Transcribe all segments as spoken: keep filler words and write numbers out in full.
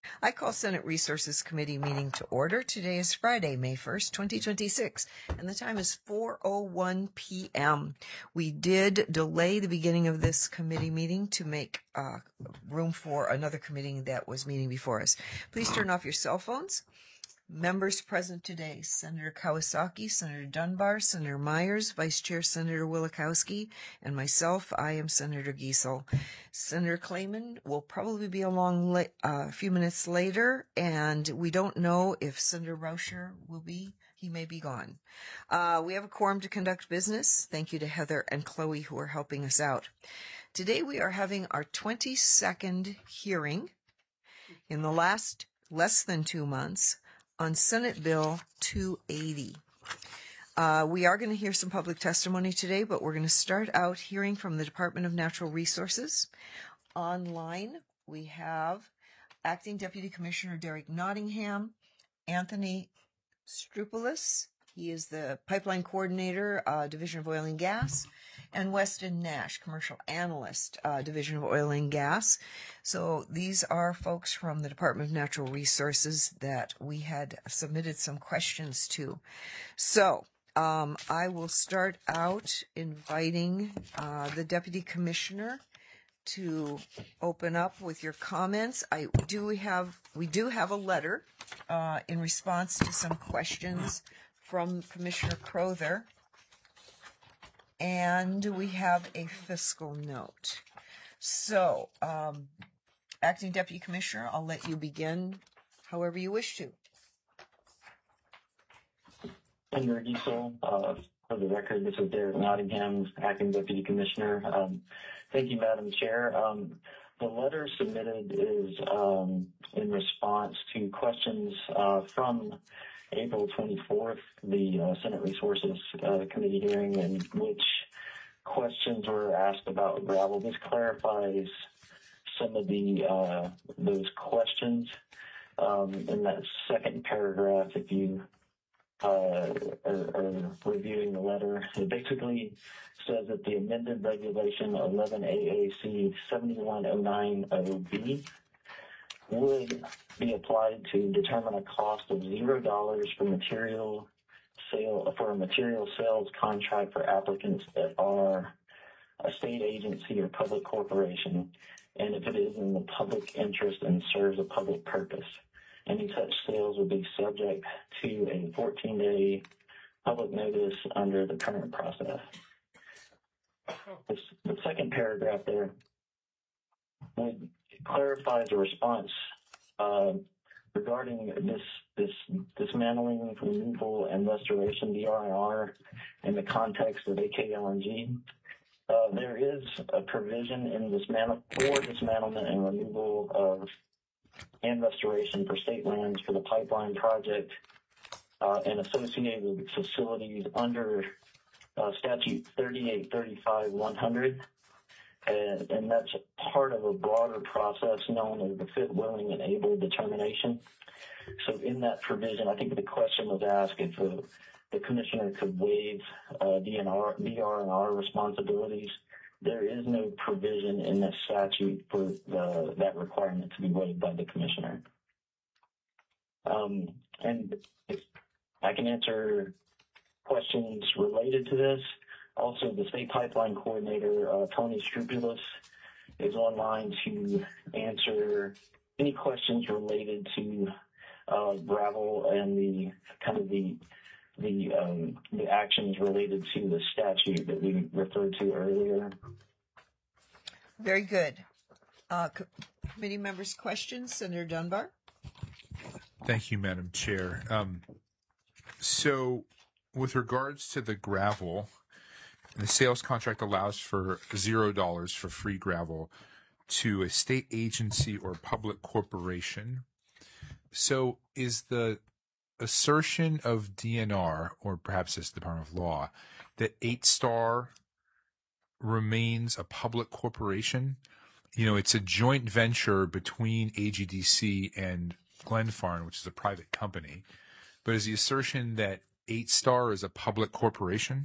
I call Senate Resources Committee meeting to order. Today is Friday, May first, twenty twenty-six, and the time is four oh one p.m. We did delay the beginning of this committee meeting to make uh, room for another committee that was meeting before us. Please turn off your cell phones. Members present today: Senator Kawasaki, Senator Dunbar, Senator Myers, Vice Chair Senator Wielechowski, and myself. I am Senator Giesel. Senator Clayman will probably be along la- uh, a few minutes later, and we don't know if Senator Rauscher will be. He may be gone. Uh, we have a quorum to conduct business. Thank you to Heather and Chloe who are helping us out. Today we are having our twenty-second hearing in the last less than two months on Senate Bill two eighty. Uh, we are going to hear some public testimony today, but we're going to start out hearing from the Department of Natural Resources. Online, we have Acting Deputy Commissioner Derek Nottingham, Anthony Strupulis, he is the Pipeline Coordinator, uh, Division of Oil and Gas, and Weston Nash, Commercial Analyst, uh, Division of Oil and Gas. So these are folks from the Department of Natural Resources that we had submitted some questions to. So um, I will start out inviting uh, the Deputy Commissioner to open up with your comments. I do have, we do have a letter uh, in response to some questions from Commissioner Crowther, and we have a fiscal note. So, um, Acting Deputy Commissioner, I'll let you begin however you wish to. Senator Giesel, uh, for the record, this is Derek Nottingham, Acting Deputy Commissioner. Um, thank you, Madam Chair. Um, the letter submitted is um, in response to questions uh, from April twenty-fourth, the uh, Senate Resources uh, Committee hearing, in which questions were asked about gravel. This clarifies some of the uh, those questions um, in that second paragraph. If you Uh, or, or reviewing the letter, it basically says that the amended regulation eleven A A C seventy-one oh nine oh B would be applied to determine a cost of zero dollars for material sale for a material sales contract for applicants that are a state agency or public corporation, and if it is in the public interest and serves a public purpose. Any such sales would be subject to a fourteen-day public notice under the current process. This, the second paragraph there would clarifies a response uh, regarding this this dismantling, removal, and restoration D R and R in the context of A K L N G. Uh, there is a provision in dismantle for dismantlement and removal of and restoration for state lands for the pipeline project uh, and associated facilities under uh, statute thirty-eight thirty-five one hundred, and, and that's part of a broader process known as the fit, willing, and able determination. So in that provision, I think the question was asked if the, the commissioner could waive uh, D R and R responsibilities. There is no provision in the statute for the, that requirement to be waived by the commissioner. Um, and if I can answer questions related to this. Also, the state pipeline coordinator, uh, Tony Strupulis, is online to answer any questions related to uh, gravel and the kind of the the um, the actions related to the statute that we referred to earlier. Very good. Uh, co- committee members' questions, Senator Dunbar. Thank you, Madam Chair. Um, so, with regards to the gravel, the sales contract allows for zero dollars for free gravel to a state agency or public corporation. So, is the assertion of D N R, or perhaps it's the Department of Law, that Eight Star remains a public corporation? You know, it's a joint venture between A G D C and Glenfarne, which is a private company. But is the assertion that Eight Star is a public corporation?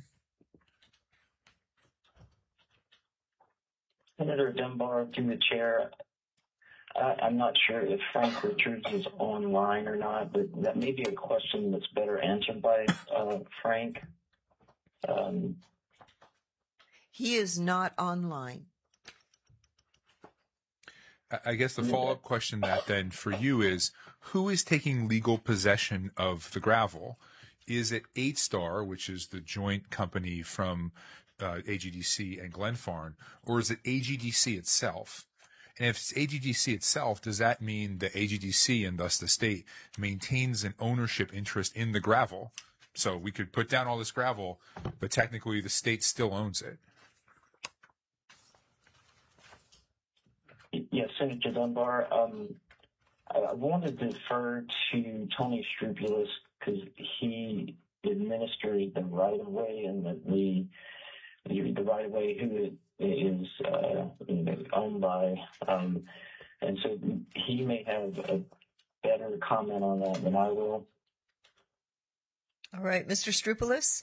Senator Dunbar, through the chair, I, I'm not sure if Frank Richards is online or not, but that may be a question that's better answered by uh, Frank. Um, He is not online. I guess the follow-up question that then for you is, who is taking legal possession of the gravel? Is it eight star, which is the joint company from uh, A G D C and Glenfarne, or is it A G D C itself? And if it's A G D C itself, does that mean that A G D C and thus the state maintains an ownership interest in the gravel? So we could put down all this gravel, but technically the state still owns it. Yes, Senator Dunbar. Um, I wanted to defer to Tony Strupulis because he administers the right-of-way and the, the, the, the right-of-way who it is uh, you know, owned by. Um, and so he may have a better comment on that than I will. All right, Mister Strupulis.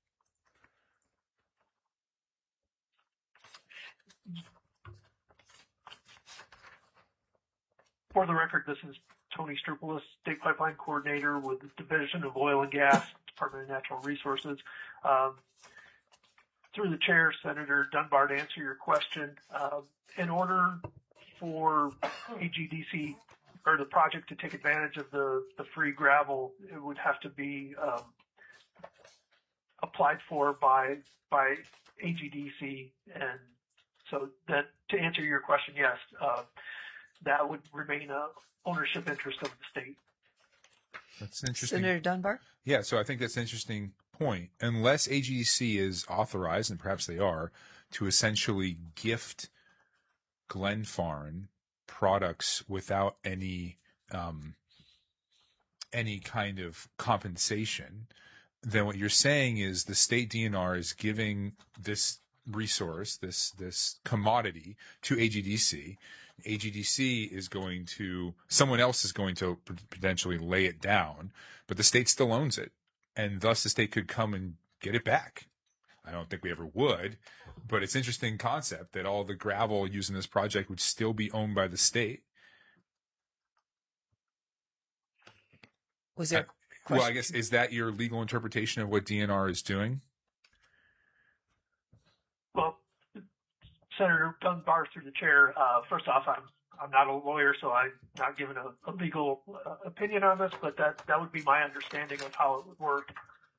For the record, this is Tony Strupulis, State Pipeline Coordinator with the Division of Oil and Gas, Department of Natural Resources. Um, through the chair, Senator Dunbar, to answer your question, uh, in order for A G D C or the project to take advantage of the, the free gravel, it would have to be um, applied for by by A G D C. And so that to answer your question, yes, uh, that would remain a ownership interest of the state. That's interesting. Senator Dunbar? Yeah, so I think that's an interesting point. Unless A G D C is authorized, and perhaps they are, to essentially gift Glenfarne products without any um, any kind of compensation, then what you're saying is the state D N R is giving this resource, this this commodity, to A G D C. A G D C is going to, someone else is going to potentially lay it down, but the state still owns it. And thus the state could come and get it back. I don't think we ever would, but it's an interesting concept that all the gravel used in this project would still be owned by the state. Was there? Uh, well, I guess, is that your legal interpretation of what D N R is doing? Well, Senator Dunbar, through the chair, uh, first off, I'm I'm not a lawyer, so I'm not giving a, a legal uh, opinion on this, but that, that would be my understanding of how it would work.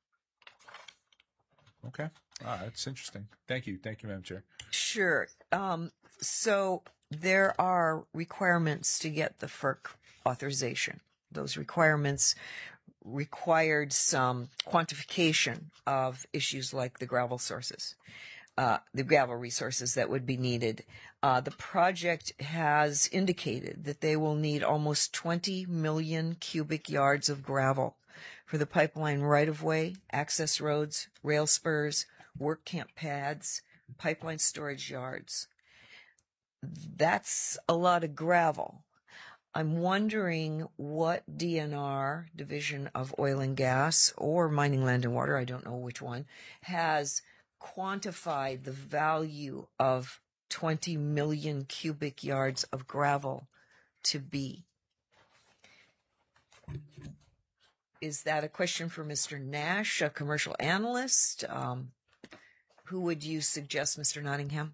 Okay. Ah, that's interesting. Thank you. Thank you, Madam Chair. Sure. Um, so there are requirements to get the F E R C authorization. Those requirements required some quantification of issues like the gravel sources. Uh, the gravel resources that would be needed. Uh, the project has indicated that they will need almost twenty million cubic yards of gravel for the pipeline right-of-way, access roads, rail spurs, work camp pads, pipeline storage yards. That's a lot of gravel. I'm wondering what D N R, Division of Oil and Gas, or Mining, Land and Water, I don't know which one, has quantified the value of twenty million cubic yards of gravel to be. Is that a question for Mister Nash, a commercial analyst? Um, who would you suggest, Mister Nottingham?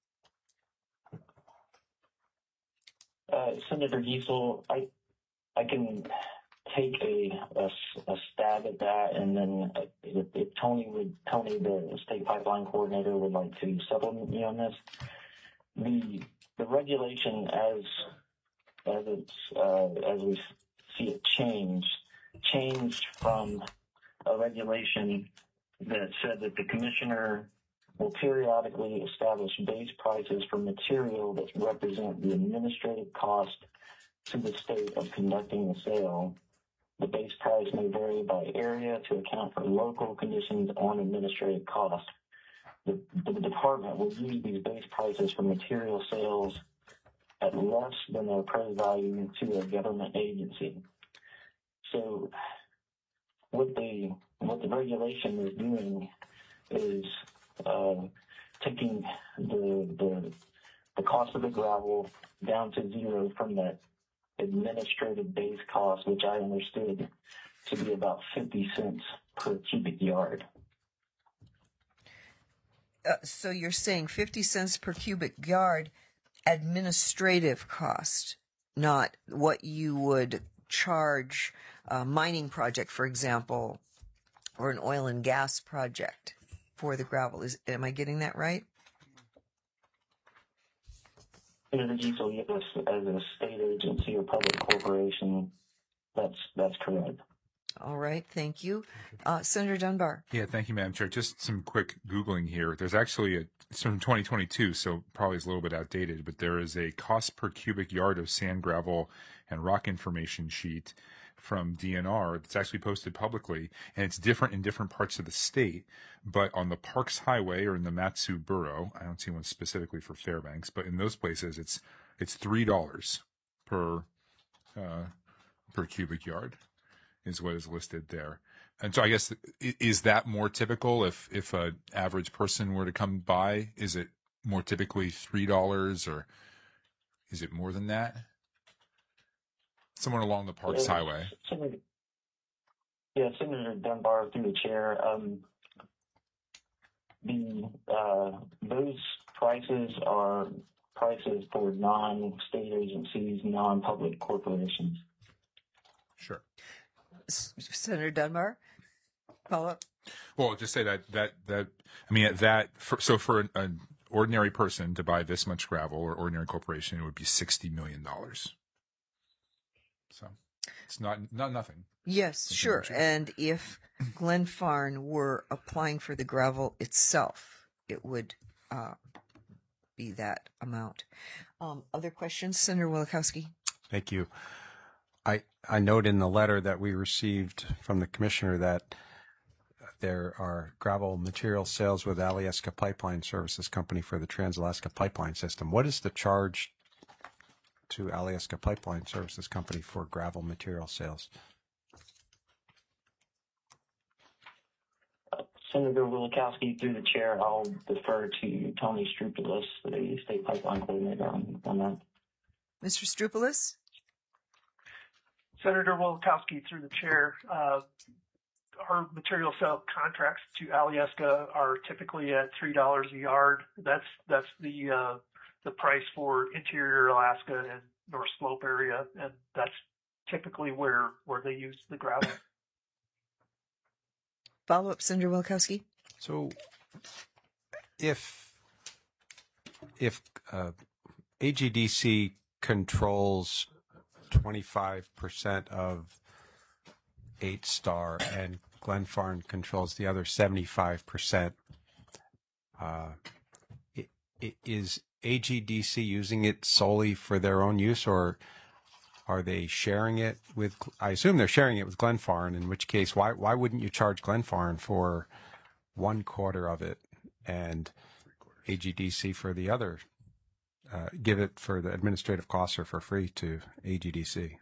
Uh, Senator Giesel, I I can take a, a, a stab at that, and then if, if Tony would Tony, the state pipeline coordinator, would like to supplement me on this. The the regulation as as it's uh, as we see it changed changed from a regulation that said that the commissioner will periodically establish base prices for material that represent the administrative cost to the state of conducting the sale. The base price may vary by area to account for local conditions on administrative cost. The, the department will use these base prices for material sales at less than their appraised value to a government agency. So what the what the regulation is doing is uh, taking the, the the cost of the gravel down to zero from that administrative base cost, which I understood to be about fifty cents per cubic yard. Uh, so you're saying fifty cents per cubic yard administrative cost, not what you would charge a mining project, for example, or an oil and gas project for the gravel. Is, am I getting that right? Senator Giesel, yes, as a state agency or public corporation, that's that's correct. All right, thank you. Uh, Senator Dunbar. Yeah, thank you, Madam Chair. Just some quick Googling here. There's actually a, it's from twenty twenty-two, so probably is a little bit outdated, but there is a cost per cubic yard of sand, gravel, and rock information sheet from D N R that's actually posted publicly, and it's different in different parts of the state. But on the Parks Highway or in the Matsu Borough, I don't see one specifically for Fairbanks, but in those places, it's it's three dollars per uh, per cubic yard is what is listed there. And so I guess, is that more typical if if an average person were to come by? Is it more typically three dollars, or is it more than that? Somewhere along the Parks yeah, Highway. Senator, yeah, Senator Dunbar, through the chair. Um, the uh, those prices are prices for non-state agencies, non-public corporations. Sure. Senator Dunbar, follow up. Well, just say that that that I mean that for, so for an, an ordinary person to buy this much gravel, or ordinary corporation, it would be sixty million dollars. So it's not not nothing. Yes, sure. And if Glenfarne were applying for the gravel itself, it would uh, be that amount. Um, other questions, Senator Wielechowski? Thank you. I, I note in the letter that we received from the commissioner that there are gravel material sales with Alyeska Pipeline Services Company for the Trans-Alaska Pipeline System. What is the charge to Alyeska Pipeline Services Company for gravel material sales? Uh, Senator Wielechowski, through the chair, I'll defer to Tony Strupulis, the state pipeline coordinator, on, on that. Mister Strupulis? Senator Wielechowski, through the chair, uh, our material sale contracts to Alyeska are typically at three dollars a yard. That's that's the uh, the price for interior Alaska and North Slope area, and that's typically where where they use the gravel. Follow up, Senator Wielechowski. So, if if uh, A G D C controls twenty-five percent of Eight Star and Glenfarne controls the other seventy-five percent, uh, is A G D C using it solely for their own use, or are they sharing it with, I assume they're sharing it with Glenfarne, in which case why why wouldn't you charge Glenfarne for one quarter of it and A G D C for the other? Uh, give it for the administrative costs or for free to A G D C.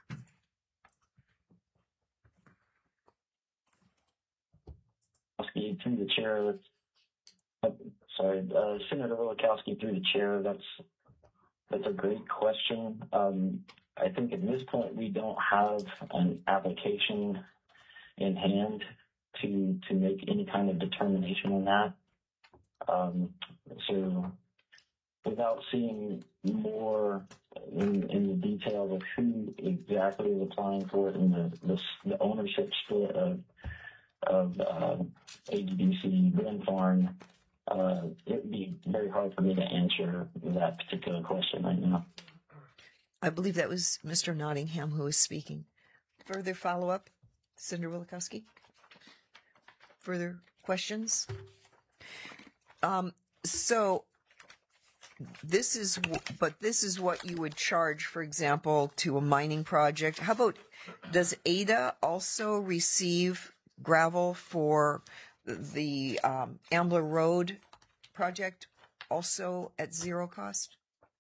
Through the chair, uh, sorry, uh, Senator Wielechowski, through the chair, that's that's a great question. Um, I think at this point we don't have an application in hand to to make any kind of determination on that. Um, so, without seeing more in, in the details of who exactly is applying for it and the the, the ownership split of of uh, A G D C Glenfarne, uh, it would be very hard for me to answer that particular question right now. I believe that was Mister Nottingham who was speaking. Further follow-up, Senator Wielechowski? Further questions? Um, so this is, but this is what you would charge, for example, to a mining project. How about, does A D A also receive gravel for the um, Ambler Road project, also at zero cost?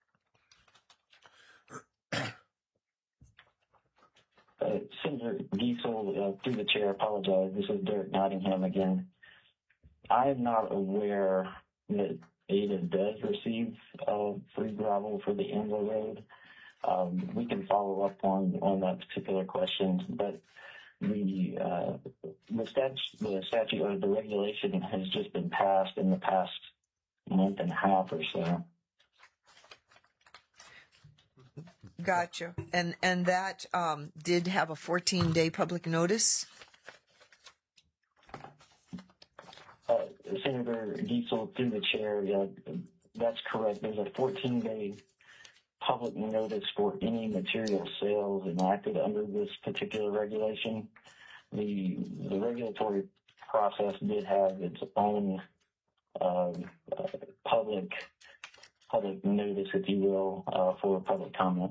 Uh, Senator Giesel, uh, through the chair, apologize. This is Derek Nottingham again. I am not aware that A D A does receive uh, free gravel for the Ambler Road. Um, we can follow up on, on that particular question, but the uh, the statute, the statute or the regulation has just been passed in the past month and a half or so. Gotcha. And and that um, did have a fourteen day public notice? Uh, Senator Giesel, through the chair, yeah, that's correct. There's a fourteen day public notice for any material sales enacted under this particular regulation. The, the regulatory process did have its own uh, uh, public public notice, if you will, uh, for public comment.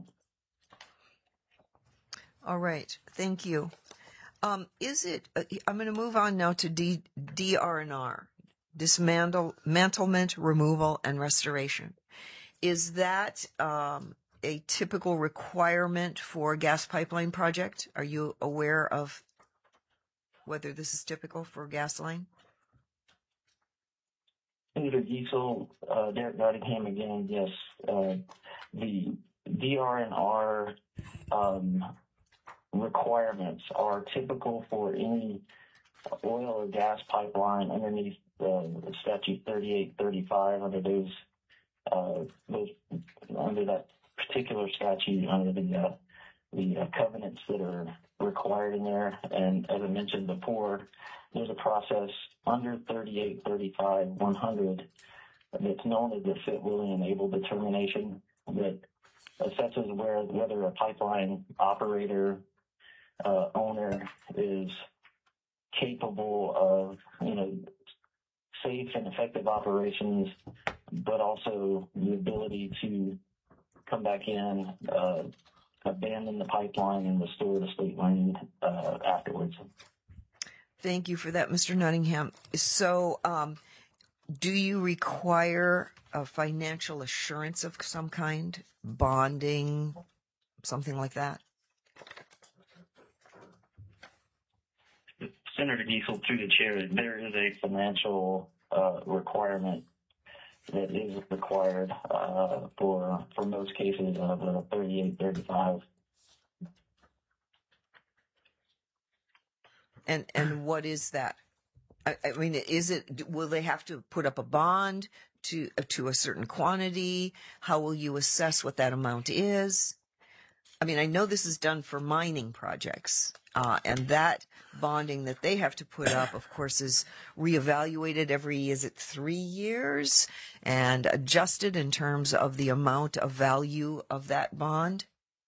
All right. Thank you. Um, is it, uh, I'm going to move on now to D, DRNR, dismantle, mantlement, removal, and restoration. Is that um, a typical requirement for a gas pipeline project? Are you aware of whether this is typical for a gas line? Senator Giesel, uh, Derek Nottingham again, yes. Uh, the D R N R um, requirements are typical for any oil or gas pipeline underneath uh, Statute thirty-eight thirty-five under those, uh, those under that particular statute, under the uh, the uh, covenants that are required in there. And as I mentioned before, there's a process under thirty-eight thirty-five one hundred that's known as the fit, willing, and able determination that assesses where, whether a pipeline operator, uh, owner is capable of, you know, safe and effective operations, but also the ability to come back in, uh, abandon the pipeline, and restore the state land uh, afterwards. Thank you for that, Mister Nottingham. So, um, do you require a financial assurance of some kind, bonding, something like that? Senator Giesel, through the chair, there is a financial uh, requirement that is required uh, for for most cases of uh, thirty-eight thirty-five. And and what is that? I, I mean, is it? Will they have to put up a bond to to a certain quantity? How will you assess what that amount is? I mean, I know this is done for mining projects, uh, and that bonding that they have to put up, of course, is reevaluated every, is it three years, and adjusted in terms of the amount of value of that bond?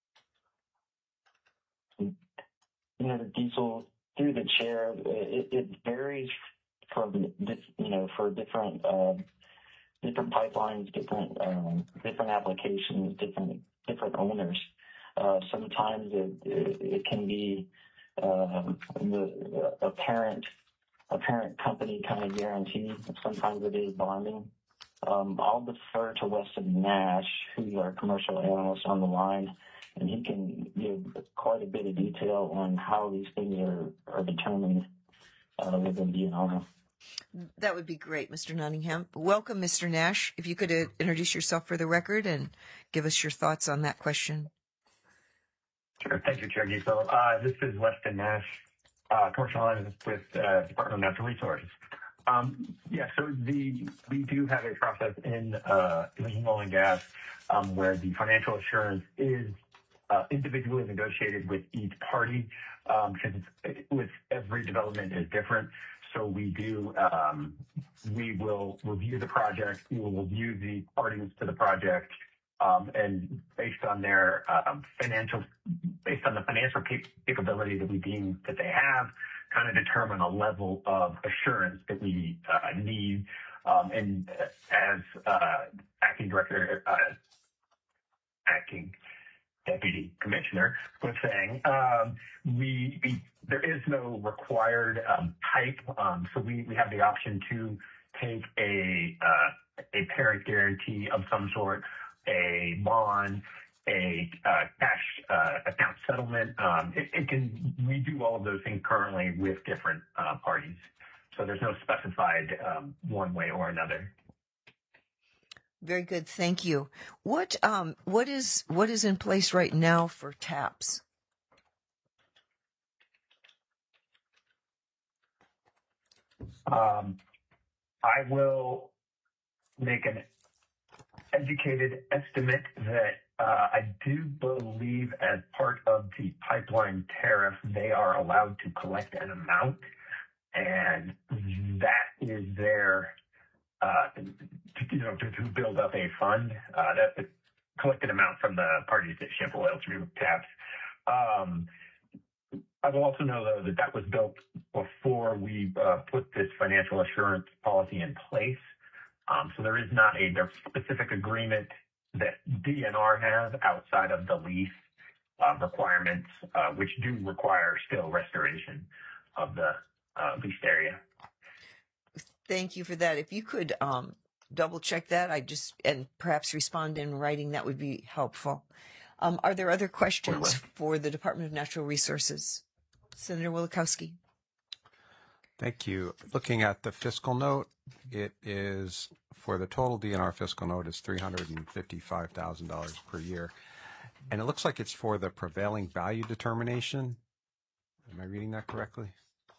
You know, the Giesel, through the chair, it, it varies from, you know, for different uh, different pipelines, different um, different applications, different different owners. Uh, sometimes it, it, it can be uh, the, a parent a parent company kind of guarantee. Sometimes it is bonding. Um, I'll defer to Weston Nash, who's our commercial analyst on the line, and he can give quite a bit of detail on how these things are, are determined uh, within D N R. That would be great, Mister Nottingham. Welcome, Mister Nash. If you could uh, introduce yourself for the record and give us your thoughts on that question. Sure. Thank you, Chair Giesel. Uh, this is Weston Nash, uh, commercial analyst with uh, Department of Natural Resources. Um, yeah, so the we do have a process in uh, in oil and gas um, where the financial assurance is uh, individually negotiated with each party um, because it's, with every development is different. So we do um, we will review the project. We will review the parties to the project. Um, and based on their um, financial, based on the financial cap- capability that we deem that they have, kind of determine a level of assurance that we uh, need. Um, and as uh, acting director, uh, acting deputy commissioner was saying, um, we, we there is no required um, type, um, so we, we have the option to take a uh, a parent guarantee of some sort, a bond, a uh, cash uh, account settlement. Um, it, it can, we do all of those things currently with different uh, parties. So there's no specified um, one way or another. Very good. Thank you. What um what is what is in place right now for TAPS? Um, I will make an educated estimate that uh, I do believe as part of the pipeline tariff, they are allowed to collect an amount, and that is their, uh, to, you know, to, to build up a fund, uh, that the collected amount from the parties that ship oil through TAPS. Um, I will also know, though, that that was built before we uh, put this financial assurance policy in place. Um, so there is not a specific agreement that D N R has outside of the lease uh, requirements, uh, which do require still restoration of the uh, leased area. Thank you for that. If you could um, double check that, I just and perhaps respond in writing, that would be helpful. Um, are there other questions for the Department of Natural Resources? Senator Wielechowski. Thank you. Looking at the fiscal note, it is for the total D N R fiscal note is three hundred fifty-five thousand dollars per year. And it looks like it's for the prevailing value determination. Am I reading that correctly?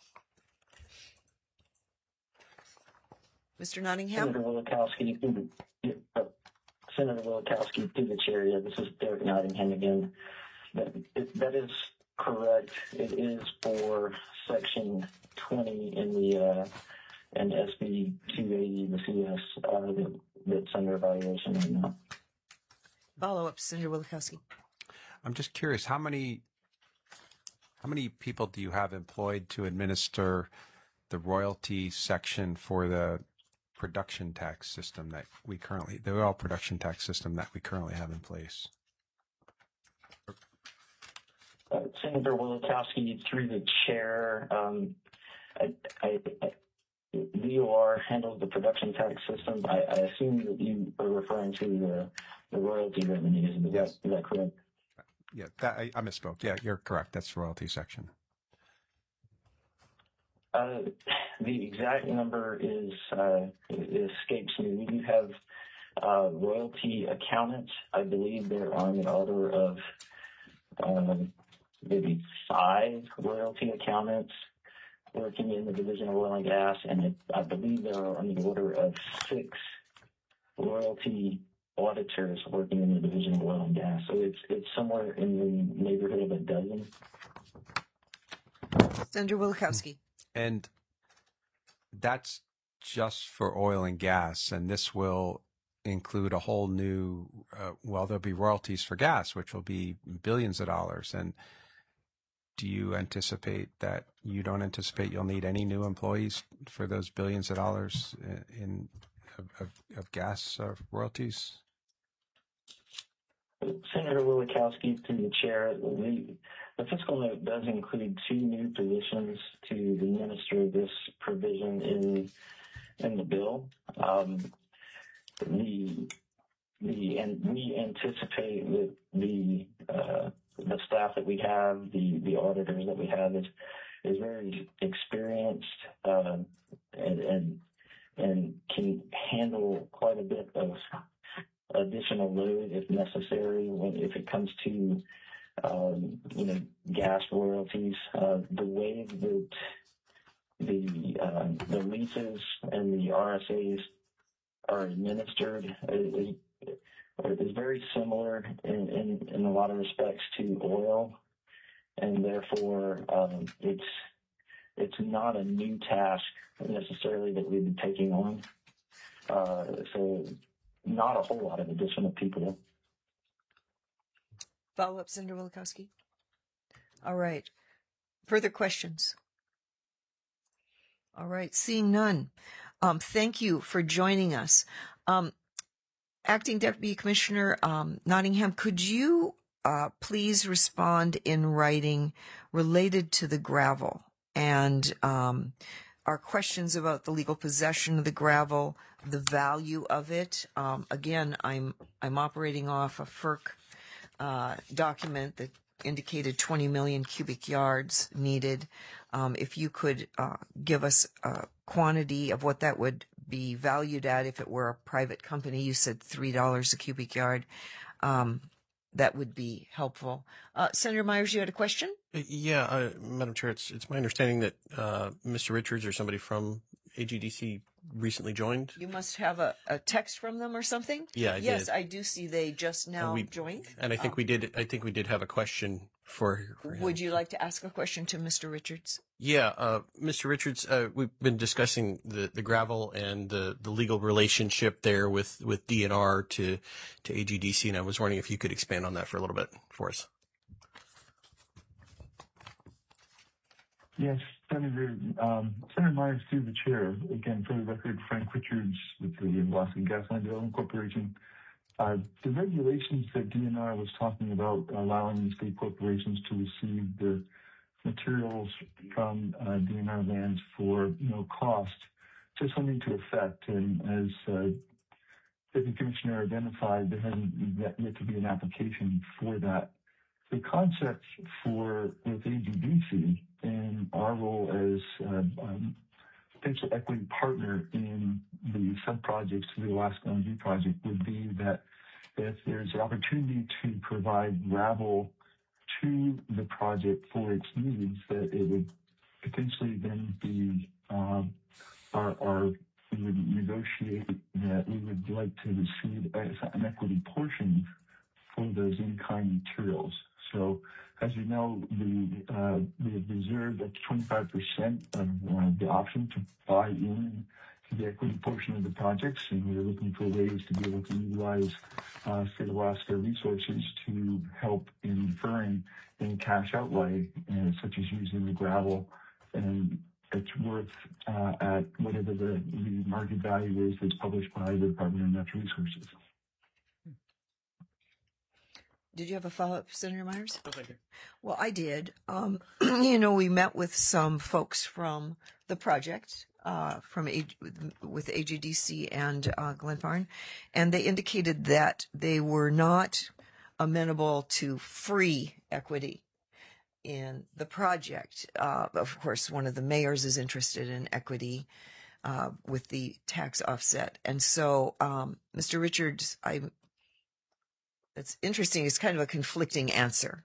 Mister Nottingham? Senator Wielechowski, through the, uh, Senator Wielechowski, through the chair. Yeah, this is Derek Nottingham again. That, it, that is correct. It is for Section twenty in the uh, in S B two eighty, the C S uh, that, that's under evaluation right now. Follow up, Senator Wielechowski. I'm just curious, how many how many people do you have employed to administer the royalty section for the production tax system that we currently, the oil production tax system that we currently have in place? Uh, Senator Wielechowski, through the chair, um, I, I, I, D O R handles the production tax system. I, I assume that you are referring to the, the royalty revenues. Is that, is that correct? Yeah, that, I, I misspoke. Yeah, you're correct. That's the royalty section. Uh, the exact number is uh, it escapes me. We do have uh, royalty accountants. I believe they're on the order of um, maybe five royalty accountants working in the Division of Oil and Gas, and it, I believe there are on the order of six royalty auditors working in the Division of Oil and Gas. So it's it's somewhere in the neighborhood of a dozen. Senator Wielechowski. And that's just for oil and gas, and this will include a whole new, uh, well, there'll be royalties for gas, which will be billions of dollars. And do you anticipate that you don't anticipate you'll need any new employees for those billions of dollars in, in of, of, of gas uh, royalties? Senator Wielechowski, through the chair, the, the fiscal note does include two new positions to administer this provision in in the bill. Um, the the and we anticipate that the uh, the staff that we have, the the auditors that we have, is is very experienced uh, and and and can handle quite a bit of additional load if necessary when if it comes to um, you know gas royalties. Uh, the way that the uh, the leases and the R S As are administered is, is very similar in, in, in a lot of respects to oil, and therefore um, it's it's not a new task necessarily that we'd be taking on. Uh, so not a whole lot of additional people. Follow up, Senator Wielechowski. All right. Further questions? All right. Seeing none. Um, thank you for joining us. Um, Acting Deputy Commissioner um, Nottingham, could you uh, please respond in writing related to the gravel and um, our questions about the legal possession of the gravel, the value of it? Um, again, I'm I'm operating off a F E R C uh, document that indicated twenty million cubic yards needed. Um, if you could uh, give us a quantity of what that would be valued at if it were a private company. You said three dollars a cubic yard. Um, that would be helpful. Uh, Senator Myers, you had a question? Yeah, uh, Madam Chair, it's it's my understanding that uh, Mister Richards or somebody from A G D C recently joined. You must have a, a text from them or something? Yeah, I yes, did. I do see they just now we, joined. And I think um, we did. I think we did have a question for. for him. Would you like to ask a question to Mister Richards? Yeah, uh, Mister Richards, uh, we've been discussing the, the gravel and the, the legal relationship there with, with D N R to to A G D C, and I was wondering if you could expand on that for a little bit for us. Yes, Senator, um, Senator Myers, through the chair, again, for the record, Frank Richards with the Alaska Gasline Development Corporation. Uh, the regulations that D N R was talking about allowing state corporations to receive the materials from uh, D N R lands for no cost, just went into effect. And as uh, the Commissioner identified, there hasn't yet, yet to be an application for that. The concept for with A G D C and our role as uh, um, potential equity partner in the sub-projects to the Alaska L N G project would be that if there's an opportunity to provide gravel to the project for its needs, that it would potentially then be um, our, our we would negotiate that we would like to receive an equity portion for those in-kind materials. So, as you know, we, uh, we have reserved up to twenty-five percent of uh, the option to buy in to the equity portion of the projects, and we're looking for ways to be able to utilize uh, State of Alaska resources to help in deferring any cash outlay, uh, such as using the gravel, and it's worth uh, at whatever the, the market value is that's published by the Department of Natural Resources. Did you have a follow-up, Senator Myers? Oh, thank you. Well, I did. Um, you know, we met with some folks from the project, uh, from A- with A G D C and uh, Glenfarne, and they indicated that they were not amenable to free equity in the project. Uh, of course, one of the mayors is interested in equity uh, with the tax offset, and so um, Mister Richards, I. It's interesting. It's kind of a conflicting answer.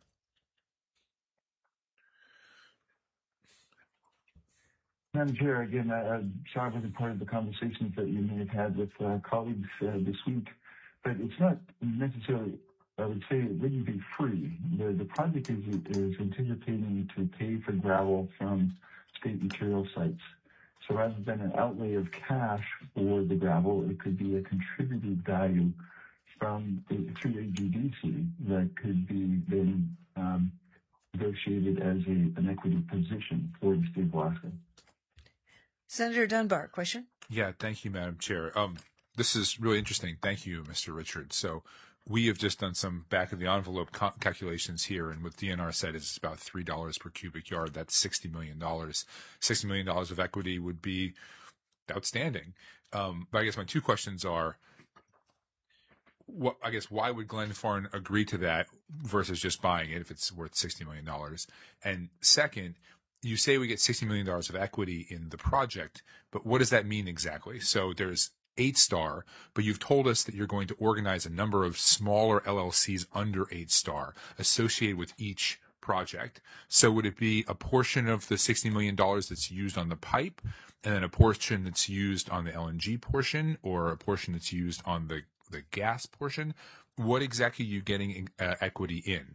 Madam Chair, again, I, I'm sorry I wasn't part of the conversations that you may have had with uh, colleagues uh, this week, but it's not necessarily, I would say it wouldn't be free. The, the project is, is anticipating to pay for gravel from state material sites. So rather than an outlay of cash for the gravel, it could be a contributed value from the, through A G D C that could be then um, negotiated as a, an equity position for the state of Alaska. Senator Dunbar, question? Yeah, thank you, Madam Chair. Um, this is really interesting. Thank you, Mister Richards. So we have just done some back-of-the-envelope cal- calculations here, and what D N R said is about three dollars per cubic yard. That's sixty million dollars. sixty million dollars of equity would be outstanding. Um, but I guess my two questions are, what, I guess, why would Glenfarne agree to that versus just buying it if it's worth sixty million dollars? And second, you say we get sixty million dollars of equity in the project, but what does that mean exactly? So there's eight star, but you've told us that you're going to organize a number of smaller L L Cs under eight star associated with each project. So would it be a portion of the sixty million dollars that's used on the pipe, and then a portion that's used on the L N G portion, or a portion that's used on the the gas portion? What exactly are you getting uh, equity in?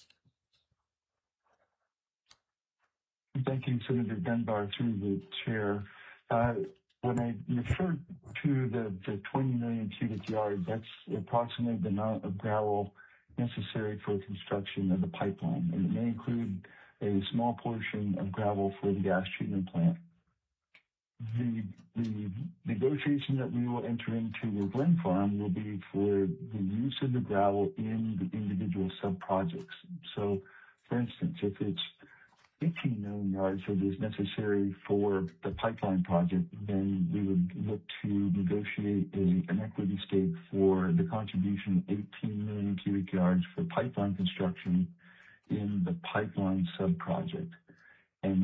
Thank you, Senator Dunbar, through the chair. Uh, when I referred to the, the twenty million cubic yards, that's approximately the amount of gravel necessary for construction of the pipeline, and it may include a small portion of gravel for the gas treatment plant. The, the negotiation that we will enter into with Glenfarne will be for the use of the gravel in the individual sub-projects. So, for instance, if it's fifteen million yards that is necessary for the pipeline project, then we would look to negotiate a, an equity stake for the contribution of eighteen million cubic yards for pipeline construction in the pipeline sub-project. And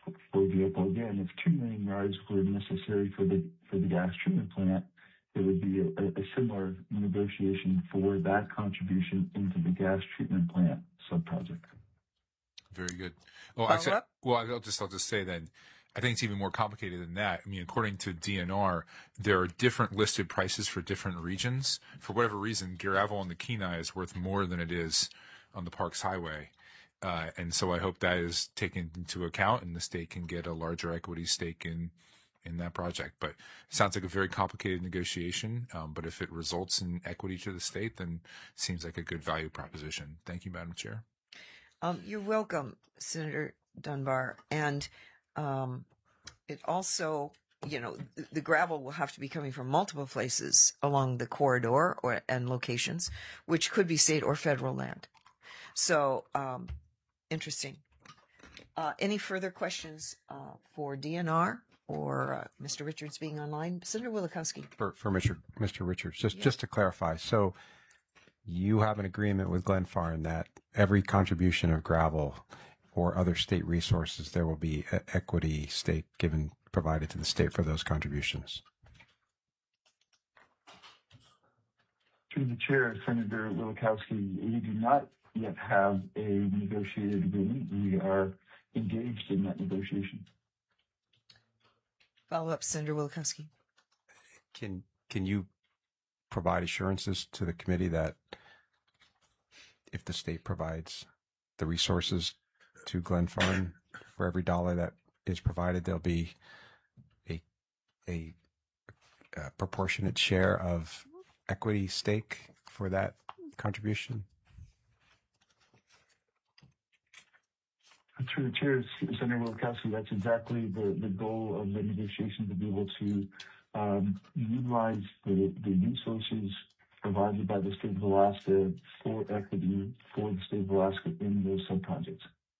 for example, again, if two million yards were necessary for the for the gas treatment plant, it would be a, a similar negotiation for that contribution into the gas treatment plant subproject. Very good. Well, Follow actually, up? well, I'll just I'll just say then, I think it's even more complicated than that. I mean, according to D N R, there are different listed prices for different regions. For whatever reason, gravel on the Kenai is worth more than it is on the Parks Highway. Uh, and so I hope that is taken into account and the state can get a larger equity stake in in that project. But it sounds like a very complicated negotiation. Um, but if it results in equity to the state, then it seems like a good value proposition. Thank you, Madam Chair. Um, you're welcome, Senator Dunbar. And um, it also, you know, the, the gravel will have to be coming from multiple places along the corridor or and locations, which could be state or federal land. So, um, interesting. Uh, any further questions uh, for D N R or uh, Mister Richards being online? Senator Wielechowski. For, for Mister Mister Richards, just, Yeah. just to clarify, so you have an agreement with Glenfarne that every contribution of gravel or other state resources, there will be a equity stake given, provided to the state for those contributions. Through the chair, Senator Wielechowski, we do not yet have a negotiated agreement. We are engaged in that negotiation. Follow up, Senator Wielechowski. Can can you provide assurances to the committee that if the state provides the resources to Glenfarne, for every dollar that is provided, there'll be a a, a proportionate share of equity stake for that contribution? Through the chair, Senator Wielechowski, that's exactly the, the goal of the negotiation, to be able to um, utilize the, the resources provided by the state of Alaska for equity for the state of Alaska in those subprojects.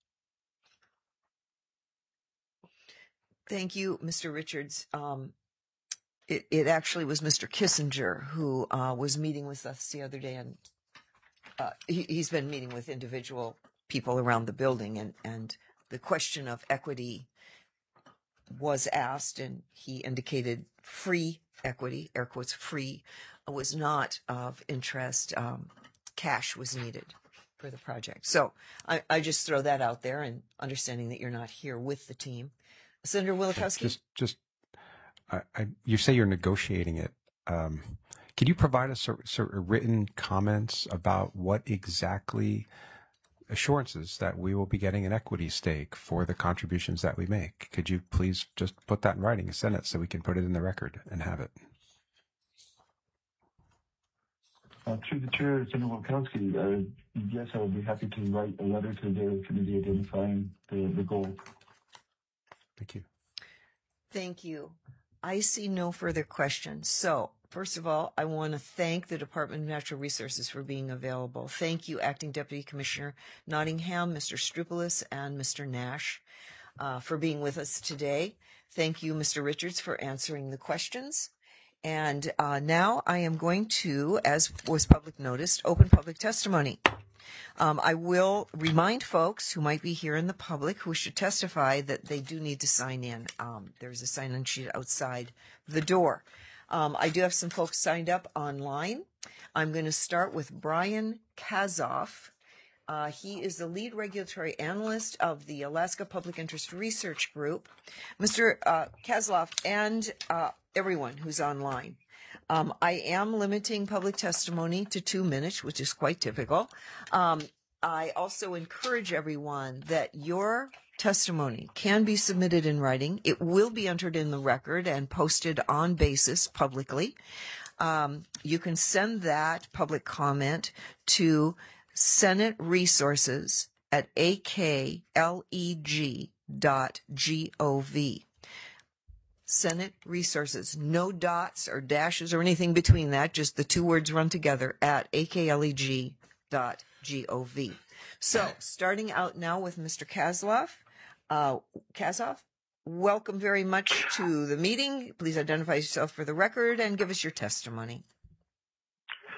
Thank you, Mister Richards. Um, it, it actually was Mister Kissinger who uh, was meeting with us the other day, and uh, he, he's been meeting with individual people around the building, and, and the question of equity was asked, and he indicated free equity, air quotes free, was not of interest. Um, cash was needed for the project. So I, I just throw that out there, and understanding that you're not here with the team. Senator Wielechowski? Just, just, I, I, you say you're negotiating it. Um, can you provide us a, sort of written comments about what exactly assurances that we will be getting an equity stake for the contributions that we make? Could you please just put that in writing and send it so we can put it in the record and have it? Uh, through the chair, Senator Wielechowski, uh, yes, I would be happy to write a letter to the committee identifying the, the goal. Thank you. Thank you. I see no further questions. So, first of all, I want to thank the Department of Natural Resources for being available. Thank you, Acting Deputy Commissioner Nottingham, Mister Stroupolis, and Mister Nash uh, for being with us today. Thank you, Mister Richards, for answering the questions. And uh, now I am going to, as was public noticed, open public testimony. Um, I will remind folks who might be here in the public who wish to testify that they do need to sign in. Um, there's a sign-in sheet outside the door. Um, I do have some folks signed up online. I'm going to start with Brian Kazoff. Uh, he is the lead regulatory analyst of the Alaska Public Interest Research Group. Mister Uh, Kasloff and uh, everyone who's online. Um, I am limiting public testimony to two minutes, which is quite typical. Um, I also encourage everyone that your testimony can be submitted in writing. It will be entered in the record and posted on basis publicly. Um, you can send that public comment to Senate Resources at a k leg dot gov. Senate Resources, no dots or dashes or anything between that, just the two words run together at a k leg dot gov. So, starting out now with Mister Kasloff. Uh, Kazoff, welcome very much to the meeting. Please identify yourself for the record and give us your testimony.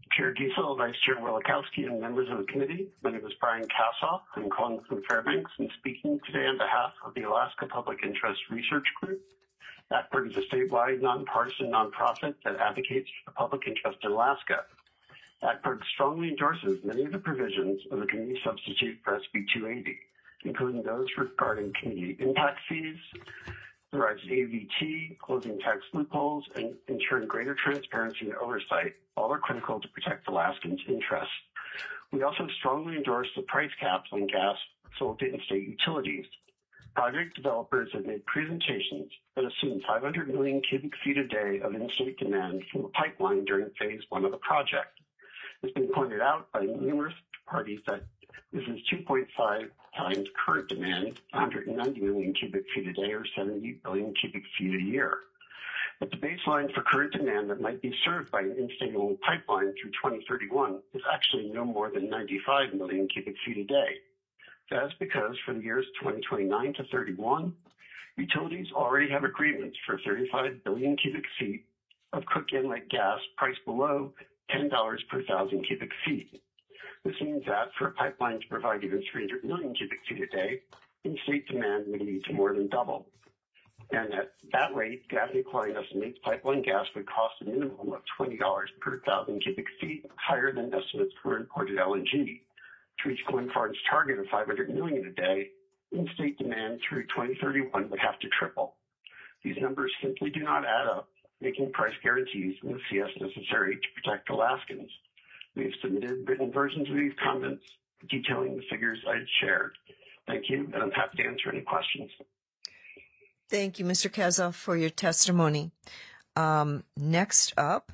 Chair Giesel, Vice Chair Wielechowski, and members of the committee. My name is Brian Kassoff. I'm calling from Fairbanks and speaking today on behalf of the Alaska Public Interest Research Group. A C P R G is a statewide, nonpartisan nonprofit that advocates for the public interest in Alaska. A C P R G strongly endorses many of the provisions of the community substitute for S B two eighty, including those regarding community impact fees, the rise of A V T, closing tax loopholes, and ensuring greater transparency and oversight. All are critical to protect Alaskans' interests. We also strongly endorse the price caps on gas sold to in-state utilities. Project developers have made presentations that assume five hundred million cubic feet a day of in-state demand from the pipeline during phase one of the project. It's been pointed out by numerous parties that this is two point five times current demand, one hundred ninety million cubic feet a day, or seventy billion cubic feet a year. But the baseline for current demand that might be served by an in-state-only pipeline through twenty thirty-one is actually no more than ninety-five million cubic feet a day. That's because for the years twenty twenty-nine to thirty-one, utilities already have agreements for thirty-five billion cubic feet of Cook Inlet gas priced below ten dollars per thousand cubic feet. This means that for a pipeline to provide even three hundred million cubic feet a day, in-state demand would need to more than double. And at that rate, Gaffney Klein estimates pipeline gas would cost a minimum of twenty dollars per thousand cubic feet, higher than estimates for imported L N G. To reach Glenfarne's target of five hundred million a day, in-state demand through twenty thirty-one would have to triple. These numbers simply do not add up, making price guarantees in the C S necessary to protect Alaskans. We have submitted written versions of these comments detailing the figures I shared. Thank you, and I'm happy to answer any questions. Thank you, Mister Kassoff, for your testimony. Um, next up,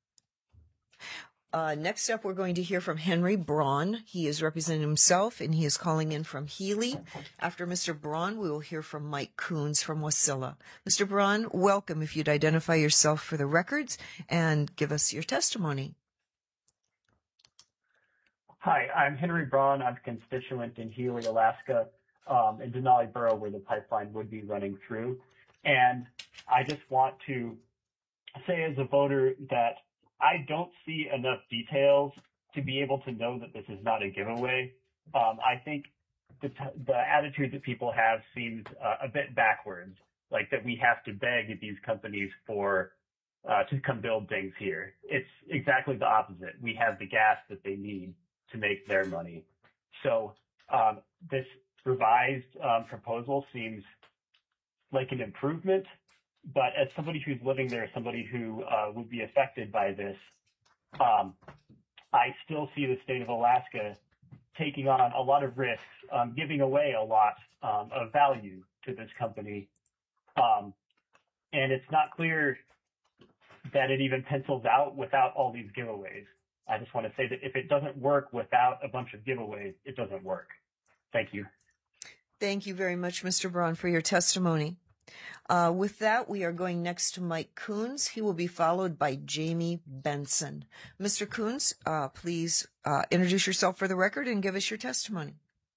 uh, next up, we're going to hear from Henry Braun. He is representing himself, and he is calling in from Healy. After Mister Braun, we will hear from Mike Coons from Wasilla. Mister Braun, welcome. If you'd identify yourself for the records and give us your testimony. Hi, I'm Henry Braun. I'm a constituent in Healy, Alaska, um, in Denali Borough, where the pipeline would be running through. And I just want to say as a voter that I don't see enough details to be able to know that this is not a giveaway. Um, I think the, t- the attitude that people have seems uh, a bit backwards, like that we have to beg these companies for uh, to come build things here. It's exactly the opposite. We have the gas that they need to make their money. So um, this revised um, proposal seems like an improvement, but as somebody who's living there, somebody who uh, would be affected by this, um, I still see the state of Alaska taking on a lot of risks, um, giving away a lot um, of value to this company. Um, and it's not clear that it even pencils out without all these giveaways. I just want to say that if it doesn't work without a bunch of giveaways, it doesn't work. Thank you. Thank you very much, Mister Braun, for your testimony. Uh, with that, we are going next to Mike Coons. He will be followed by Jamie Benson. Mister Coons, uh, please uh, introduce yourself for the record and give us your testimony.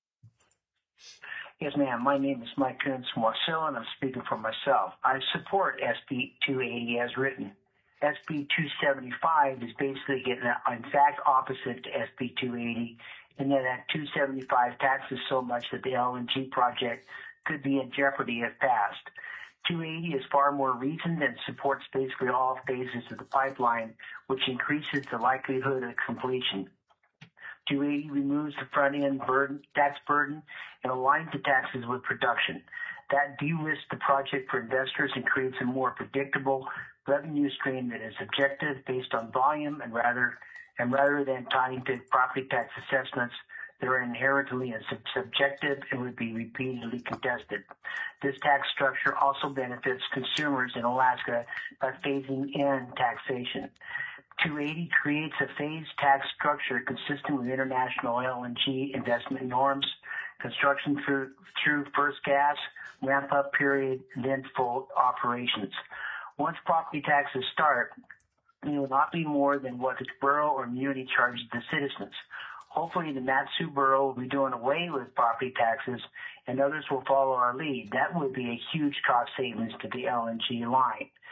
Yes, ma'am. My name is Mike Coons from Wasilla, and I'm speaking for myself. I support S B two eighty as written. S B two seventy-five is basically getting an exact opposite to S B two eighty, and then that two seventy-five taxes so much that the L N G project could be in jeopardy if passed. two eighty is far more reasoned and supports basically all phases of the pipeline, which increases the likelihood of completion. two eighty removes the front-end burden, tax burden and aligns the taxes with production. That de-risks the project for investors and creates a more predictable revenue stream that is objective based on volume and rather and rather than tying to property tax assessments that are inherently subjective and would be repeatedly contested. This tax structure also benefits consumers in Alaska by phasing in taxation. two eighty creates a phased tax structure consistent with international L N G investment norms, construction through, through first gas, ramp-up period, and then full operations. Once property taxes start, it will not be more than what the borough or community charges the citizens. Hopefully, the Mat-Su borough will be doing away with property taxes, and others will follow our lead. That would be a huge cost savings to the L N G line.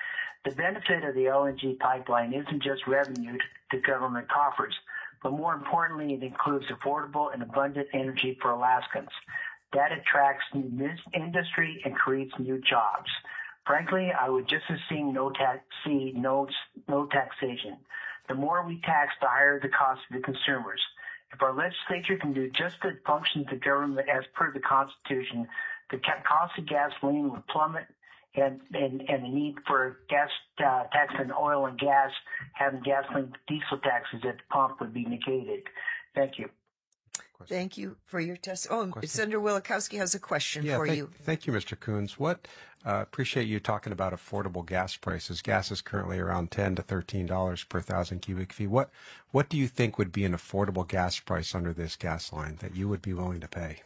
The benefit of the L N G pipeline isn't just revenue to government coffers, but more importantly, it includes affordable and abundant energy for Alaskans. That attracts new industry and creates new jobs. Frankly, I would just as soon no tax, see no, no taxation. The more we tax, the higher the cost to the consumers. If our legislature can do just the functions of government as per the Constitution, the cost of gasoline would plummet, and, and, and the need for gas uh, tax on oil and gas, having gasoline diesel taxes at the pump would be negated. Thank you. Question. Thank you for your testimony. Oh, question. Senator Wielechowski has a question yeah, for thank, you. Thank you, Mister Coons. What uh, appreciate you talking about affordable gas prices. Gas is currently around ten to thirteen dollars per thousand cubic feet. What what do you think would be an affordable gas price under this gas line that you would be willing to pay?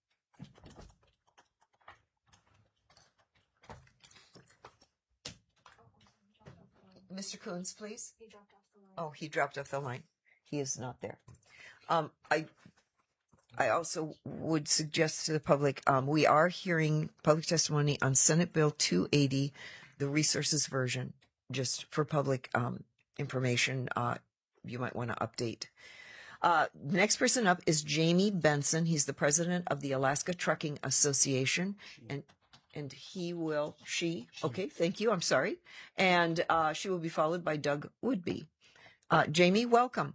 Mister Coons, please. He dropped off the line. Oh, he dropped off the line. He is not there. Um, I, I also would suggest to the public, um, we are hearing public testimony on Senate Bill two eighty, the resources version, just for public um, information. Uh, you might want to update. Uh, the next person up is Jamie Benson. He's the president of the Alaska Trucking Association, and and he will, she, okay, thank you, I'm sorry, and uh, she will be followed by Doug Woodby. Uh, Jamie, welcome.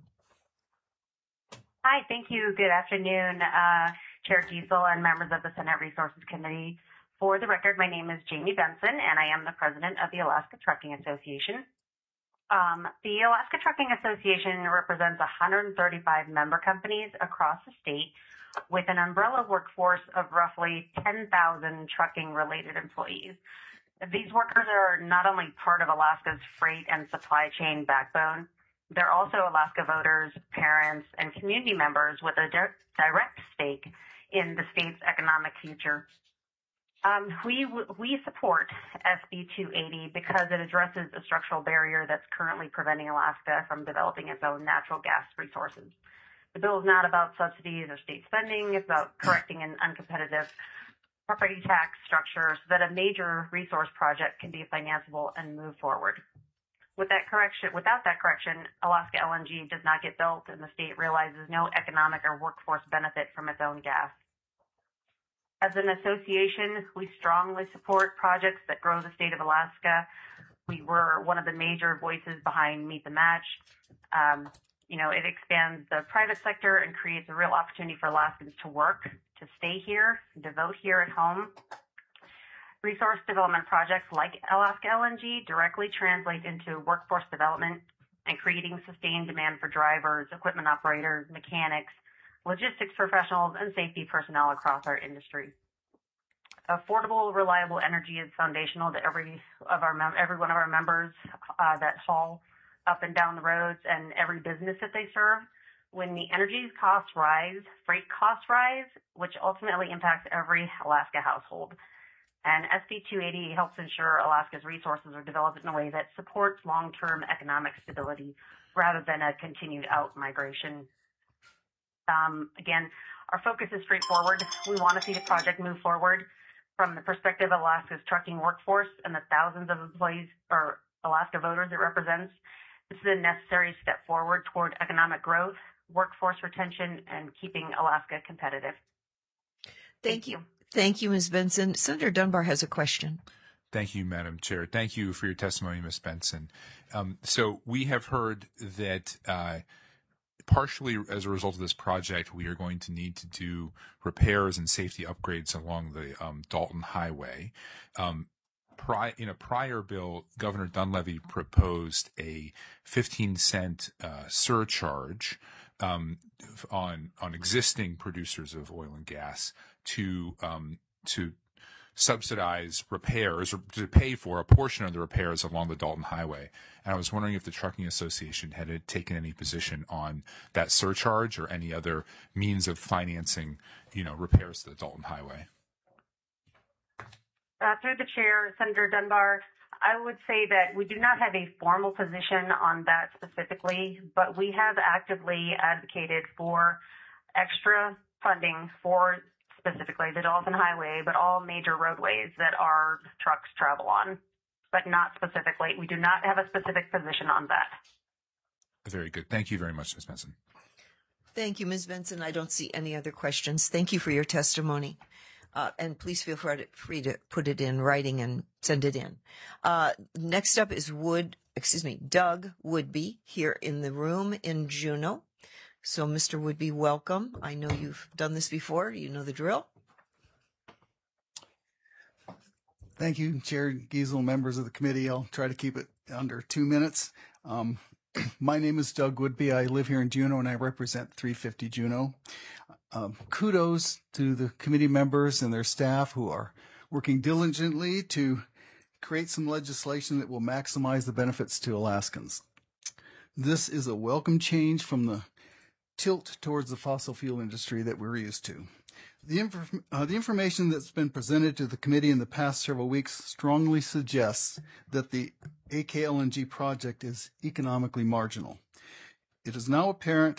Hi, thank you. Good afternoon, uh, Chair Diesel and members of the Senate Resources Committee. For the record, my name is Jamie Benson, and I am the president of the Alaska Trucking Association. Um, the Alaska Trucking Association represents one hundred thirty-five member companies across the state with an umbrella workforce of roughly ten thousand trucking-related employees. These workers are not only part of Alaska's freight and supply chain backbone, they're also Alaska voters, parents, and community members with a di- direct stake in the state's economic future. Um, we we support S B two eighty because it addresses a structural barrier that's currently preventing Alaska from developing its own natural gas resources. The bill is not about subsidies or state spending. It's about correcting an uncompetitive property tax structure so that a major resource project can be financeable and move forward. With that correction, without that correction, Alaska L N G does not get built, and the state realizes no economic or workforce benefit from its own gas. As an association, we strongly support projects that grow the state of Alaska. We were one of the major voices behind Meet the Match. Um, you know, it expands the private sector and creates a real opportunity for Alaskans to work, to stay here, to vote here at home. Resource development projects like Alaska L N G directly translate into workforce development and creating sustained demand for drivers, equipment operators, mechanics, logistics professionals, and safety personnel across our industry. Affordable, reliable energy is foundational to every of our every one of our members uh, that haul up and down the roads and every business that they serve. When the energy costs rise, freight costs rise, which ultimately impacts every Alaska household. And S B two eighty helps ensure Alaska's resources are developed in a way that supports long-term economic stability rather than a continued out-migration. Um, again, our focus is straightforward. We want to see the project move forward from the perspective of Alaska's trucking workforce and the thousands of employees or Alaska voters it represents. This is a necessary step forward toward economic growth, workforce retention, and keeping Alaska competitive. Thank, Thank you. Thank you, Miz Benson. Senator Dunbar has a question. Thank you, Madam Chair. Thank you for your testimony, Miz Benson. Um, so we have heard that uh, partially as a result of this project, we are going to need to do repairs and safety upgrades along the um, Dalton Highway. Um, pri- in a prior bill, Governor Dunleavy proposed a fifteen cent uh, surcharge um, on on existing producers of oil and gas to um, to subsidize repairs or to pay for a portion of the repairs along the Dalton Highway. And I was wondering if the Trucking Association had taken any position on that surcharge or any other means of financing, you know, repairs to the Dalton Highway. Uh, through the chair, Senator Dunbar, I would say that we do not have a formal position on that specifically, but we have actively advocated for extra funding for specifically the Dalton Highway, but all major roadways that our trucks travel on. but not specifically. We do not have a specific position on that. Very good. Thank you very much, Miz Benson. Thank you, Miz Benson. I don't see any other questions. Thank you for your testimony. Uh, and please feel free to put it in writing and send it in. Uh, next up is Wood, excuse me, Doug Woodby here in the room in Juneau. So, Mister Woodby, welcome. I know you've done this before. You know the drill. Thank you, Chair Giesel, members of the committee. I'll try to keep it under two minutes. Um, my name is Doug Woodby. I live here in Juneau, and I represent three fifty Juneau. Um, kudos to the committee members and their staff who are working diligently to create some legislation that will maximize the benefits to Alaskans. This is a welcome change from the tilt towards the fossil fuel industry that we're used to. The, inf- uh, the information that's been presented to the committee in the past several weeks strongly suggests that the A K L N G project is economically marginal. It is now apparent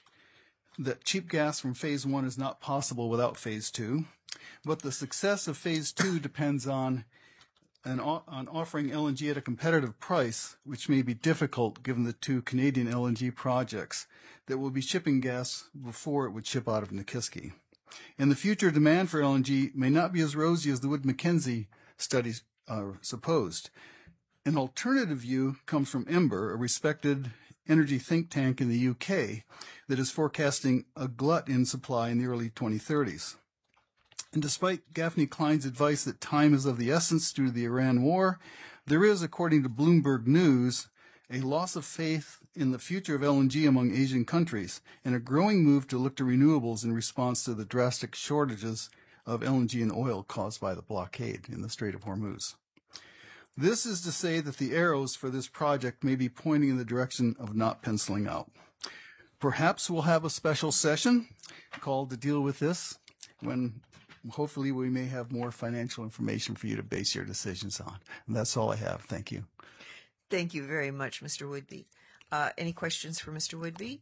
that cheap gas from phase one is not possible without phase two, but the success of phase two depends on an, on offering L N G at a competitive price, which may be difficult given the two Canadian L N G projects that will be shipping gas before it would ship out of Nikiski. And the future demand for L N G may not be as rosy as the Wood Mackenzie studies uh, supposed. An alternative view comes from Ember, a respected energy think tank in the U K that is forecasting a glut in supply in the early twenty thirties. And despite Gaffney Klein's advice that time is of the essence due to the Iran war, there is, according to Bloomberg News, a loss of faith in the future of L N G among Asian countries and a growing move to look to renewables in response to the drastic shortages of L N G and oil caused by the blockade in the Strait of Hormuz. This is to say that the arrows for this project may be pointing in the direction of not penciling out. Perhaps we'll have a special session called to deal with this when hopefully we may have more financial information for you to base your decisions on. And that's all I have. Thank you. Thank you very much, Mister Woodby. Uh, any questions for Mister Woodby?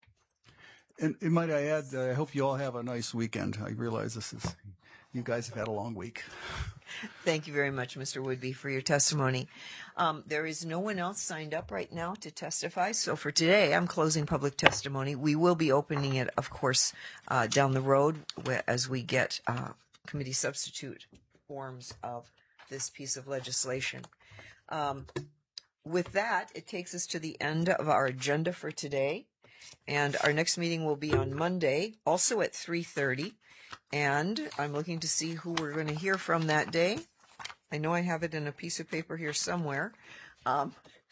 And, and might I add, uh, I hope you all have a nice weekend. I realize this is, you guys have had a long week. Thank you very much, Mister Woodby, for your testimony. Um, there is no one else signed up right now to testify. So for today, I'm closing public testimony. We will be opening it, of course, uh, down the road as we get uh, committee substitute forms of this piece of legislation. Um, with that, it takes us to the end of our agenda for today. And our next meeting will be on Monday, also at three thirty. And I'm looking to see who we're going to hear from that day. I know I have it in a piece of paper here somewhere. Um,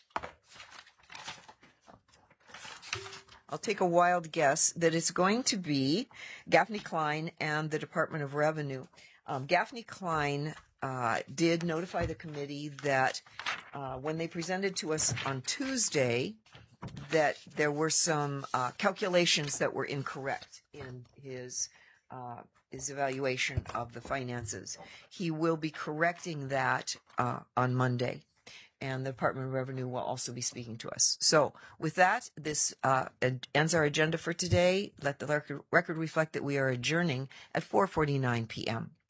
I'll take a wild guess that it's going to be Gaffney Klein and the Department of Revenue. Um, Gaffney Klein uh, did notify the committee that uh, when they presented to us on Tuesday, that there were some uh, calculations that were incorrect in his uh, his evaluation of the finances. He will be correcting that uh, on Monday, and the Department of Revenue will also be speaking to us. So with that, this uh, ends our agenda for today. Let the record reflect that we are adjourning at four forty-nine p.m.